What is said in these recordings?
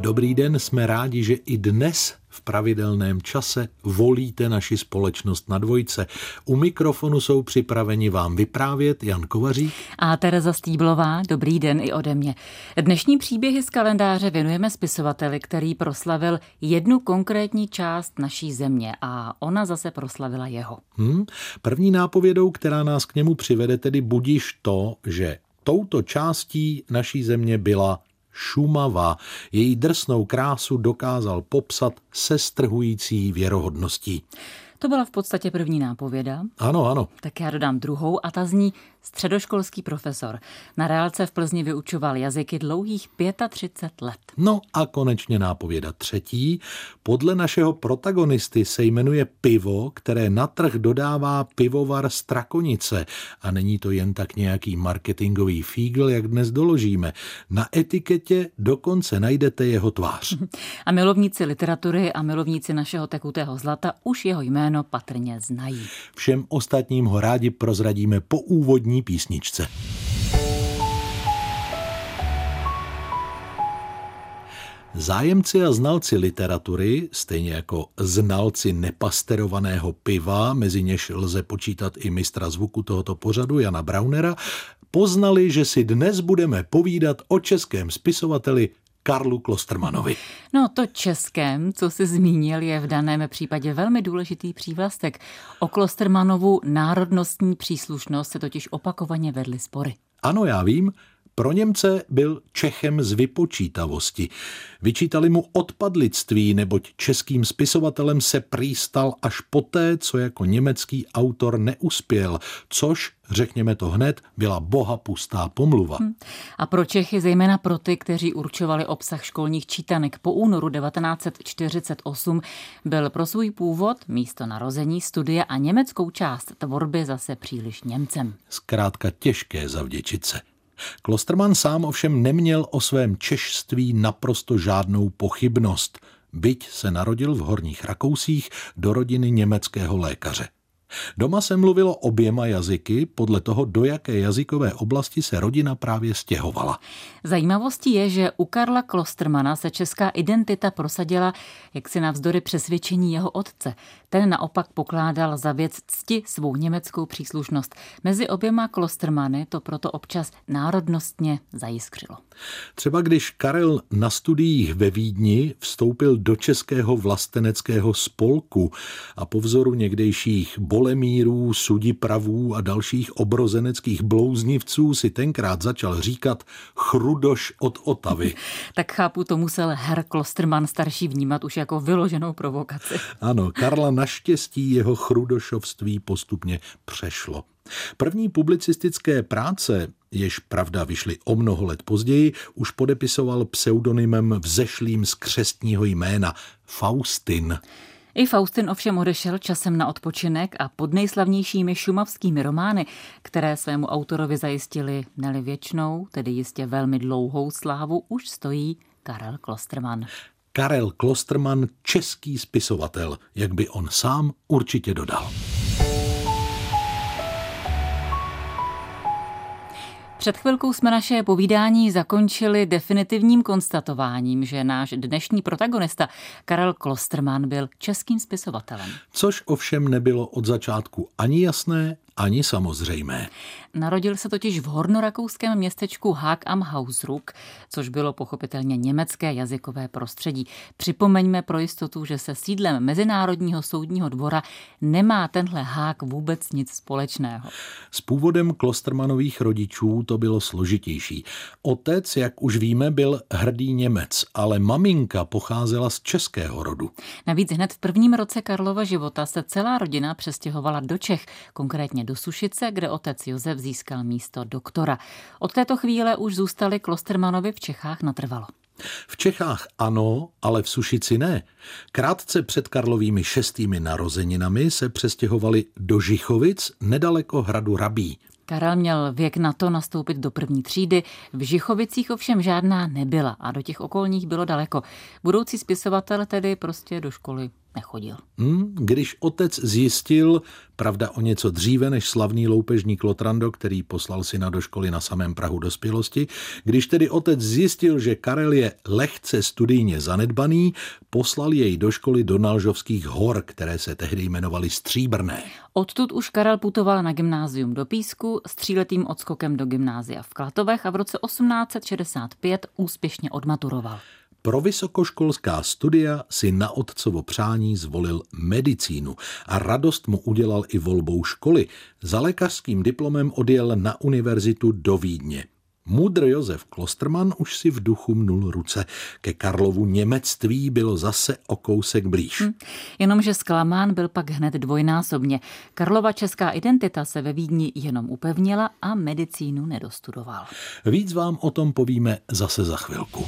Dobrý den, jsme rádi, že i dnes v pravidelném čase volíte naši společnost na Dvojce. U mikrofonu jsou připraveni vám vyprávět Jan Kovařík a Tereza Stýblová. Dobrý den i ode mě. Dnešní příběhy z kalendáře věnujeme spisovateli, který proslavil jednu konkrétní část naší země a ona zase proslavila jeho. První nápovědou, která nás k němu přivede, tedy budiš to, že touto částí naší země byla Šumava. Její drsnou krásu dokázal popsat se strhující věrohodností. To byla v podstatě první nápověda. Ano. Tak já dodám druhou a ta zní: středoškolský profesor. Na reálce v Plzni vyučoval jazyky dlouhých 35 let. No a konečně nápověda třetí. Podle našeho protagonisty se jmenuje pivo, které na trh dodává pivovar Strakonice. A není to jen tak nějaký marketingový fígl, jak dnes doložíme. Na etiketě dokonce najdete jeho tvář. A milovníci literatury a milovníci našeho tekutého zlata už jeho jméno patrně znají. Všem ostatním ho rádi prozradíme po úvodní písničce. Zájemci a znalci literatury, stejně jako znalci nepasterovaného piva, mezi něž lze počítat i mistra zvuku tohoto pořadu Jana Braunera, poznali, že si dnes budeme povídat o českém spisovateli Karlu Klostermannovi. No to českém, co jsi zmínil, je v daném případě velmi důležitý přívlastek. O Klostermannovu národnostní příslušnost se totiž opakovaně vedly spory. Ano, já vím. Pro Němce byl Čechem z vypočítavosti. Vyčítali mu odpadlictví, neboť českým spisovatelem se prý stal až poté, co jako německý autor neuspěl, což, řekněme to hned, byla bohapustá pomluva. A pro Čechy, zejména pro ty, kteří určovali obsah školních čítanek po únoru 1948, byl pro svůj původ, místo narození, studia a německou část tvorby zase příliš Němcem. Zkrátka těžké zavděčit se. Klostermann sám ovšem neměl o svém češství naprosto žádnou pochybnost, byť se narodil v Horních Rakousích do rodiny německého lékaře. Doma se mluvilo oběma jazyky, podle toho, do jaké jazykové oblasti se rodina právě stěhovala. Zajímavostí je, že u Karla Klostermanna se česká identita prosadila jaksi navzdory přesvědčení jeho otce. Ten naopak pokládal za věc cti svou německou příslušnost. Mezi oběma Klostermanny to proto občas národnostně zajiskřilo. Třeba když Karel na studiích ve Vídni vstoupil do českého vlasteneckého spolku a po vzoru někdejších Bolemírů, Sudipravů a dalších obrozeneckých blouznivců si tenkrát začal říkat Chrudoš od Otavy. Tak chápu, to musel herr Klostermann starší vnímat už jako vyloženou provokaci. Ano, Karla naštěstí jeho chrudošovství postupně přešlo. První publicistické práce, jež pravda vyšly o mnoho let později, už podepisoval pseudonymem vzešlým z křestního jména Faustin. I Faustin ovšem odešel časem na odpočinek a pod nejslavnějšími šumavskými romány, které svému autorovi zajistili ne-li věčnou, tedy jistě velmi dlouhou slávu, už stojí Karel Klostermann. Karel Klostermann, český spisovatel, jak by on sám určitě dodal. Před chvilkou jsme naše povídání zakončili definitivním konstatováním, že náš dnešní protagonista Karel Klostermann byl českým spisovatelem. Což ovšem nebylo od začátku ani jasné, ani samozřejmé. Narodil se totiž v hornorakouském městečku Haag am Hausruck, což bylo pochopitelně německé jazykové prostředí. Připomeňme pro jistotu, že se sídlem Mezinárodního soudního dvora nemá tenhle Haag vůbec nic společného. S původem Klostermannových rodičů to bylo složitější. Otec, jak už víme, byl hrdý Němec, ale maminka pocházela z českého rodu. Navíc hned v prvním roce Karlova života se celá rodina přestěhovala do Čech, konkrétně do Sušice, kde otec Josef získal místo doktora. Od této chvíle už zůstali Klostermannovi v Čechách natrvalo. V Čechách ano, ale v Sušici ne. Krátce před Karlovými 6. narozeninami se přestěhovali do Žichovic nedaleko hradu Rabí. Karel měl věk na to nastoupit do první třídy, v Žichovicích ovšem žádná nebyla a do těch okolních bylo daleko. Budoucí spisovatel tedy prostě do školy nechodil. Když otec zjistil, pravda o něco dříve než slavný loupežník Lotrando, který poslal syna do školy na samém prahu dospělosti, když tedy otec zjistil, že Karel je lehce studijně zanedbaný, poslal jej do školy do Nalžovských hor, které se tehdy jmenovaly Stříbrné. Odtud už Karel putoval na gymnázium do Písku s 3letým odskokem do gymnázia v Klatovech a v roce 1865 úspěšně odmaturoval. Pro vysokoškolská studia si na otcovo přání zvolil medicínu a radost mu udělal i volbou školy. Za lékařským diplomem odjel na univerzitu do Vídně. Mudr Josef Klostermann už si v duchu mnul ruce. Ke Karlovu němectví bylo zase o kousek blíž. Jenomže zklamán byl pak hned dvojnásobně. Karlova česká identita se ve Vídni jenom upevnila a medicínu nedostudoval. Víc vám o tom povíme zase za chvilku.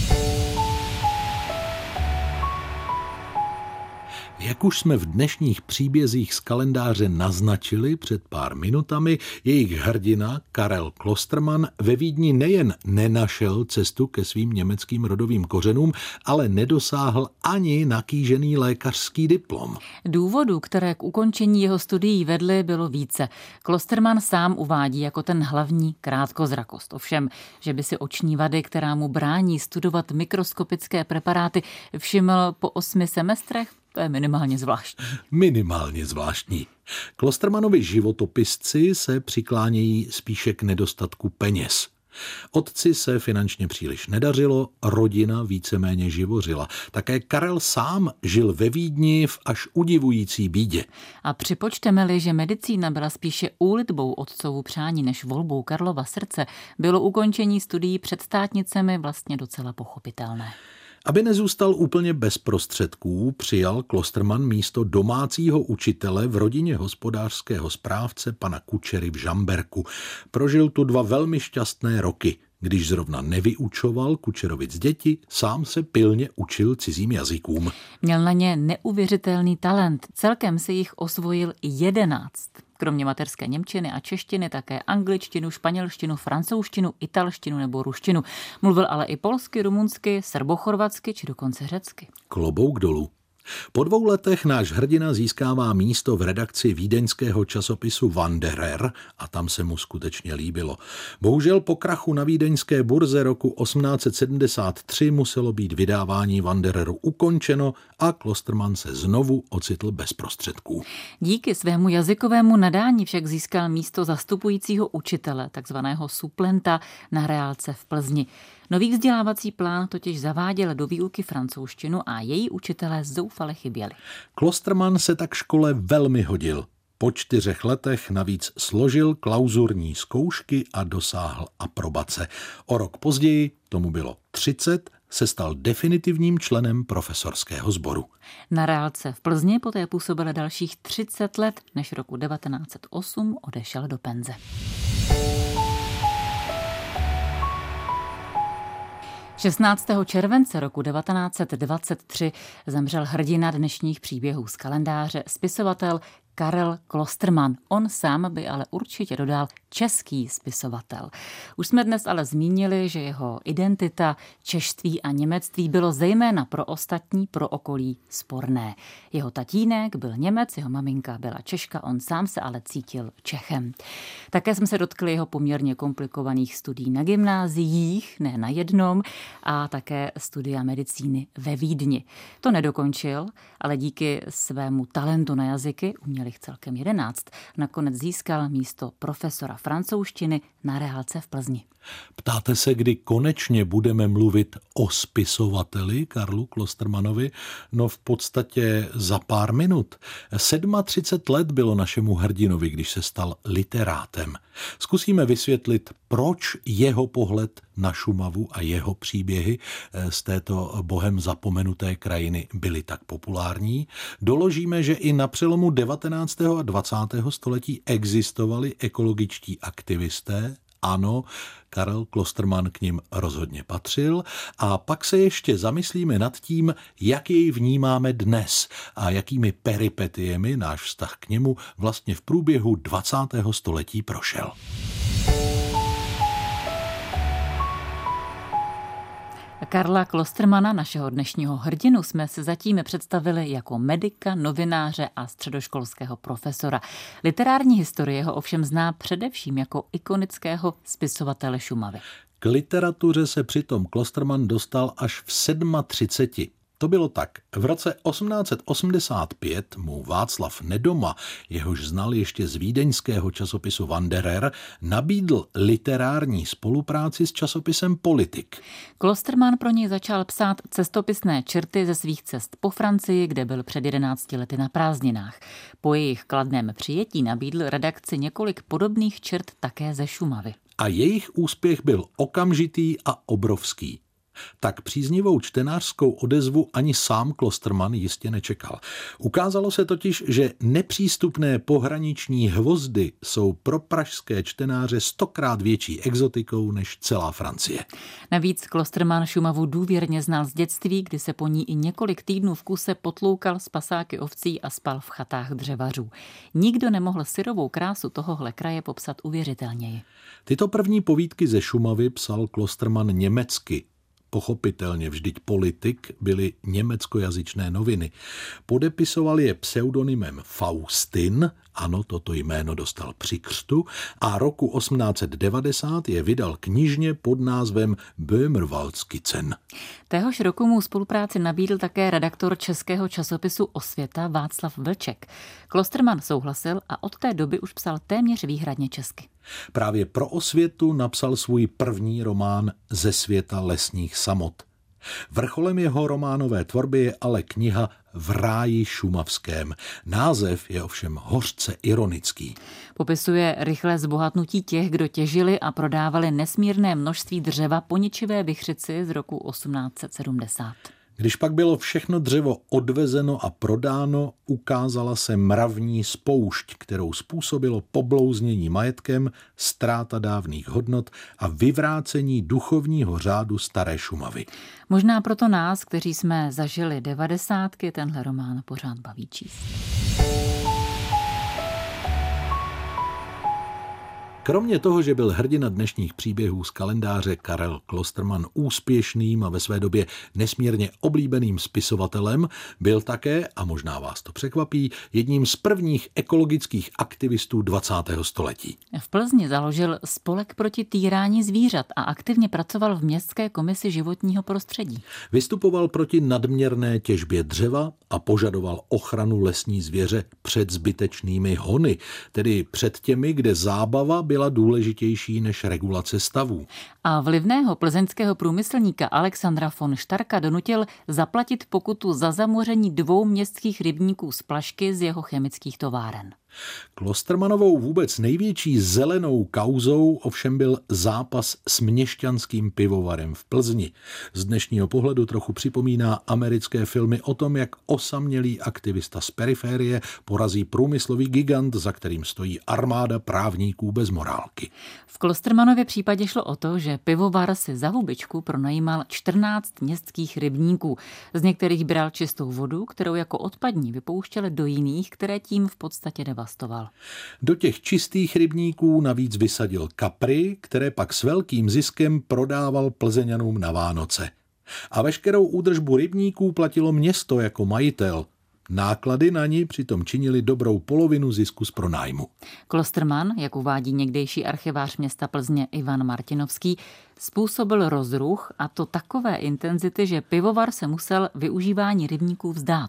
Jak už jsme v dnešních příbězích z kalendáře naznačili před pár minutami, jejich hrdina Karel Klostermann ve Vídni nejen nenašel cestu ke svým německým rodovým kořenům, ale nedosáhl ani na kýžený lékařský diplom. Důvodů, které k ukončení jeho studií vedly, bylo více. Klostermann sám uvádí jako ten hlavní krátkozrakost. Ovšem, že by si oční vady, která mu brání studovat mikroskopické preparáty, všiml po 8 semestrech, to je minimálně zvláštní. Minimálně zvláštní. Klostermannovi životopisci se přiklánějí spíše k nedostatku peněz. Otci se finančně příliš nedařilo, rodina víceméně živořila. Také Karel sám žil ve Vídni v až udivující bídě. A připočteme-li, že medicína byla spíše úlitbou otcovu přání než volbou Karlova srdce, bylo ukončení studií před státnicemi vlastně docela pochopitelné. Aby nezůstal úplně bez prostředků, přijal Klostermann místo domácího učitele v rodině hospodářského správce pana Kučery v Žamberku. Prožil tu 2 velmi šťastné roky. Když zrovna nevyučoval Kučerovic děti, sám se pilně učil cizím jazykům. Měl na ně neuvěřitelný talent. Celkem si jich osvojil 11. Kromě mateřské němčiny a češtiny také angličtinu, španělštinu, francouzštinu, italštinu nebo ruštinu. Mluvil ale i polsky, rumunsky, srbochorvatsky či dokonce řecky. Klobouk dolů. Po 2 letech náš hrdina získává místo v redakci vídeňského časopisu Wanderer a tam se mu skutečně líbilo. Bohužel po krachu na vídeňské burze roku 1873 muselo být vydávání Wandereru ukončeno a Klostermann se znovu ocitl bez prostředků. Díky svému jazykovému nadání však získal místo zastupujícího učitele, takzvaného suplenta, na reálce v Plzni. Nový vzdělávací plán totiž zaváděl do výuky francouzštinu a její učitelé zoufale chyběli. Klostermann se tak škole velmi hodil. Po 4 letech navíc složil klauzurní zkoušky a dosáhl aprobace. O rok později, tomu bylo 30, se stal definitivním členem profesorského sboru. Na reálce v Plzni poté působil dalších 30 let, než roku 1908 odešel do penze. 16. července roku 1923 zemřel hrdina dnešních příběhů z kalendáře, spisovatel Karel Klostermann. On sám by ale určitě dodal český spisovatel. Už jsme dnes ale zmínili, že jeho identita, češství a němectví bylo zejména pro ostatní, pro okolí sporné. Jeho tatínek byl Němec, jeho maminka byla Češka, on sám se ale cítil Čechem. Také jsme se dotkli jeho poměrně komplikovaných studií na gymnáziích, ne na jednom, a také studia medicíny ve Vídni. To nedokončil, ale díky svému talentu na jazyky, uměl jich celkem 11, nakonec získal místo profesora francouzštiny na reálce v Plzni. Ptáte se, kdy konečně budeme mluvit o spisovateli Karlu Klostermannovi? No v podstatě za pár minut. 37 let bylo našemu hrdinovi, když se stal literátem. Zkusíme vysvětlit, proč jeho pohled na Šumavu a jeho příběhy z této bohem zapomenuté krajiny byly tak populární. Doložíme, že i na přelomu 19. a 20. století existovali ekologičtí aktivisté. Ano, Karel Klostermann k nim rozhodně patřil a pak se ještě zamyslíme nad tím, jak jej vnímáme dnes a jakými peripetiemi náš vztah k němu vlastně v průběhu 20. století prošel. Karla Klostermana, našeho dnešního hrdinu, jsme se zatím představili jako medika, novináře a středoškolského profesora. Literární historie ho ovšem zná především jako ikonického spisovatele Šumavy. K literatuře se přitom Klosterman dostal až v 37. To bylo tak. V roce 1885 mu Václav Nedoma, jehož znal ještě z vídeňského časopisu Wanderer, nabídl literární spolupráci s časopisem Politik. Klosterman pro něj začal psát cestopisné črty ze svých cest po Francii, kde byl před 11 lety na prázdninách. Po jejich kladném přijetí nabídl redakci několik podobných črt také ze Šumavy. A jejich úspěch byl okamžitý a obrovský. Tak příznivou čtenářskou odezvu ani sám Klosterman jistě nečekal. Ukázalo se totiž, že nepřístupné pohraniční hvozdy jsou pro pražské čtenáře 100krát větší exotikou než celá Francie. Navíc Klosterman Šumavu důvěrně znal z dětství, kdy se po ní i několik týdnů v kuse potloukal s pasáky ovcí a spal v chatách dřevařů. Nikdo nemohl syrovou krásu tohohle kraje popsat uvěřitelněji. Tyto první povídky ze Šumavy psal Klosterman německy. Pochopitelně vždyť Politik byly německojazyčné noviny. Podepisoval je pseudonymem Faustin, ano, toto jméno dostal při křtu, a roku 1890 je vydal knižně pod názvem Böhmerwaldskizzen. Téhož roku mu spolupráci nabídl také redaktor českého časopisu Osvěta Václav Vlček. Klosterman souhlasil a od té doby už psal téměř výhradně česky. Právě pro Osvětu napsal svůj první román Ze světa lesních samot. Vrcholem jeho románové tvorby je ale kniha V ráji šumavském. Název je ovšem hořce ironický. Popisuje rychlé zbohatnutí těch, kdo těžili a prodávali nesmírné množství dřeva po ničivé Vichřici z roku 1870. Když pak bylo všechno dřevo odvezeno a prodáno, ukázala se mravní spoušť, kterou způsobilo poblouznění majetkem, ztráta dávných hodnot a vyvrácení duchovního řádu staré Šumavy. Možná proto nás, kteří jsme zažili 90, tenhle román pořád baví číst. Kromě toho, že byl hrdina dnešních příběhů z kalendáře Karel Klosterman úspěšným a ve své době nesmírně oblíbeným spisovatelem, byl také, a možná vás to překvapí, jedním z prvních ekologických aktivistů 20. století. V Plzni založil spolek proti týrání zvířat a aktivně pracoval v městské komisi životního prostředí. Vystupoval proti nadměrné těžbě dřeva a požadoval ochranu lesní zvěře před zbytečnými hony, tedy před těmi, kde zábava byla důležitější než regulace stavů. A vlivného plzeňského průmyslníka Alexandra von Starka donutil zaplatit pokutu za zamoření 2 městských rybníků z Plašky z jeho chemických továren. Klostermanovou vůbec největší zelenou kauzou ovšem byl zápas s měšťanským pivovarem v Plzni. Z dnešního pohledu trochu připomíná americké filmy o tom, jak osamělý aktivista z periférie porazí průmyslový gigant, za kterým stojí armáda právníků bez morálky. V Klostermanově případě šlo o to, že pivovar si za hubičku pronajímal 14 městských rybníků. Z některých bral čistou vodu, kterou jako odpadní vypouštěli do jiných, které tím v podstatě devastoval. Do těch čistých rybníků navíc vysadil kapry, které pak s velkým ziskem prodával Plzeňanům na Vánoce. A veškerou údržbu rybníků platilo město jako majitel. Náklady na ní přitom činili dobrou polovinu zisku z pronájmu. Klosterman, jak uvádí někdejší archivář města Plzně Ivan Martinovský, způsobil rozruch, a to takové intenzity, že pivovar se musel využívání rybníků vzdát.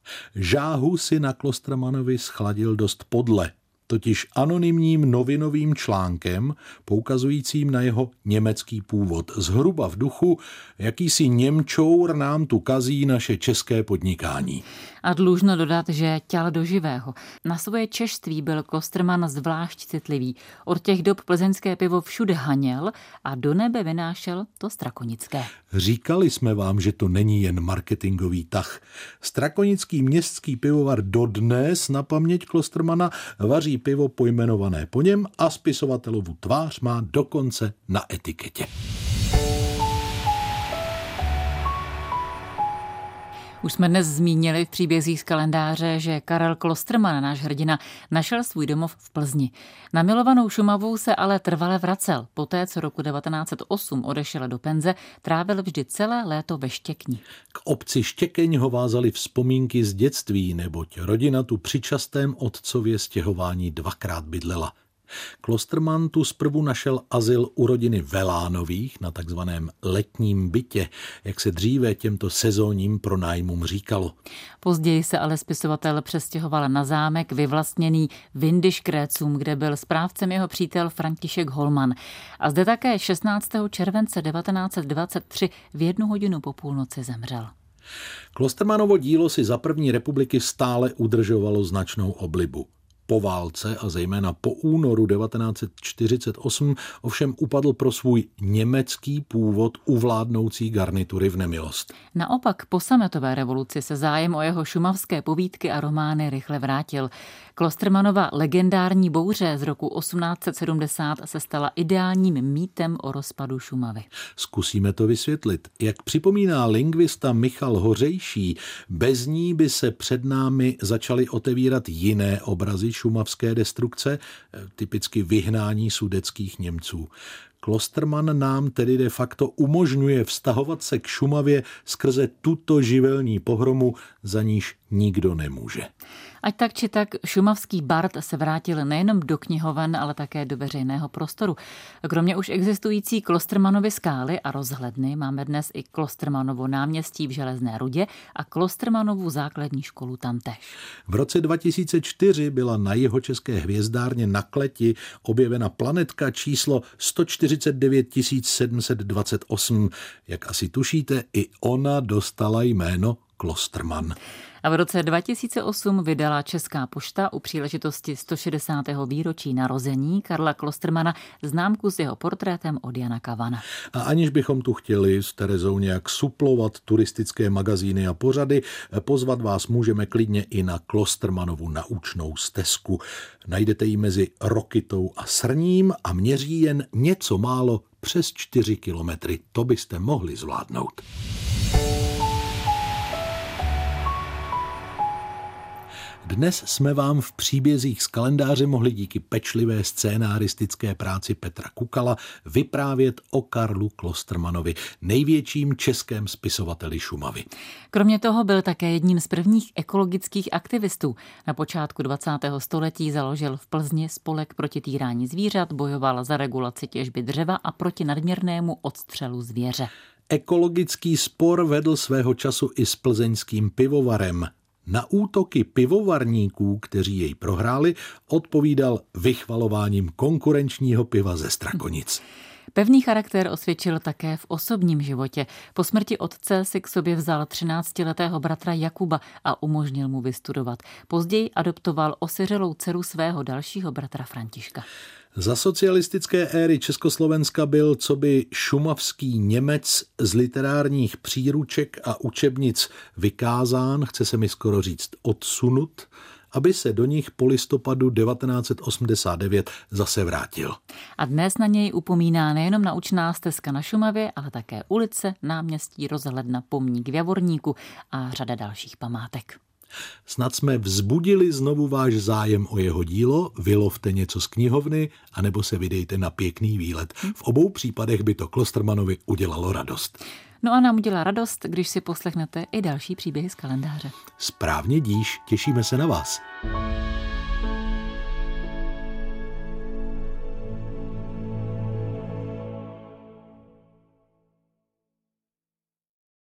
Žáhu si na Klostermanovi schladil dost podle, totiž anonymním novinovým článkem poukazujícím na jeho německý původ. Zhruba v duchu, jakýsi Němčour nám tu kazí naše české podnikání. A dlužno dodat, že ťal do živého. Na svoje češství byl Klosterman zvlášť citlivý. Od těch dob plzeňské pivo všude haněl a do nebe vynášel to strakonické. Říkali jsme vám, že to není jen marketingový tah. Strakonický městský pivovar dodnes na paměť Klostermana vaří pivo pojmenované po něm a spisovatelovu tvář má dokonce na etiketě. Už jsme dnes zmínili v příbězích z kalendáře, že Karel Klostermann, náš hrdina, našel svůj domov v Plzni. Na milovanou Šumavu se ale trvale vracel. Poté, co roku 1908 odešel do penze, trávil vždy celé léto ve Štěkni. K obci Štěkeň ho vázaly vzpomínky z dětství, neboť rodina tu při častém otcově stěhování dvakrát bydlela. Klostermann tu zprvu našel azyl u rodiny Velánových na takzvaném letním bytě, jak se dříve těmto sezónním pronájmům říkalo. Později se ale spisovatel přestěhoval na zámek vyvlastněný Windischgrätzum, kde byl správcem jeho přítel František Holman. A zde také 16. července 1923 v 1:00 po půlnoci zemřel. Klostermannovo dílo si za první republiky stále udržovalo značnou oblibu. Po válce a zejména po únoru 1948 ovšem upadl pro svůj německý původ u vládnoucí garnitury v nemilost. Naopak po sametové revoluci se zájem o jeho šumavské povídky a romány rychle vrátil. Klostermannova legendární bouře z roku 1870 se stala ideálním mýtem o rozpadu Šumavy. Zkusíme to vysvětlit. Jak připomíná lingvista Michal Hořejší, bez ní by se před námi začaly otevírat jiné obrazy šumavské destrukce, typicky vyhnání sudetských Němců. Klostermann nám tedy de facto umožňuje vztahovat se k Šumavě skrze tuto živelní pohromu, za níž nikdo nemůže. Ať tak či tak, šumavský bard se vrátil nejenom do knihoven, ale také do veřejného prostoru. Kromě už existující Klostermannovy skály a rozhledny máme dnes i Klostermannovo náměstí v Železné Rudě a Klostermannovu základní školu tamtéž. V roce 2004 byla na jihočeské hvězdárně na Kleti objevena planetka číslo 149 728. Jak asi tušíte, i ona dostala jméno Klostermann. A v roce 2008 vydala Česká pošta u příležitosti 160. výročí narození Karla Klostermanna známku s jeho portrétem od Jana Kavana. A aniž bychom tu chtěli s Terezou nějak suplovat turistické magazíny a pořady, pozvat vás můžeme klidně i na Klostermannovu naučnou stezku. Najdete ji mezi Rokytou a Srním a měří jen něco málo přes 4 kilometry. To byste mohli zvládnout. Dnes jsme vám v příbězích z kalendáře mohli díky pečlivé scénaristické práci Petra Kukala vyprávět o Karlu Klostermannovi, největším českém spisovateli Šumavy. Kromě toho byl také jedním z prvních ekologických aktivistů. Na počátku 20. století založil v Plzni spolek proti týrání zvířat, bojoval za regulaci těžby dřeva a proti nadměrnému odstřelu zvěře. Ekologický spor vedl svého času i s plzeňským pivovarem. Na útoky pivovarníků, kteří jej prohráli, odpovídal vychvalováním konkurenčního piva ze Strakonic. Pevný charakter osvědčil také v osobním životě. Po smrti otce si k sobě vzal 13letého bratra Jakuba a umožnil mu vystudovat. Později adoptoval osiřelou dceru svého dalšího bratra Františka. Za socialistické éry Československa byl coby šumavský Němec z literárních příruček a učebnic vykázán, chce se mi skoro říct odsunut, aby se do nich po listopadu 1989 zase vrátil. A dnes na něj upomíná nejenom naučná stezka na Šumavě, ale také ulice, náměstí, rozhledna, pomník v Javorníku a řada dalších památek. Snad jsme vzbudili znovu váš zájem o jeho dílo, vylovte něco z knihovny, anebo se vydejte na pěkný výlet. V obou případech by to Klostermannovi udělalo radost. No a nám udělá radost, když si poslechnete i další příběhy z kalendáře. Správně díš, těšíme se na vás.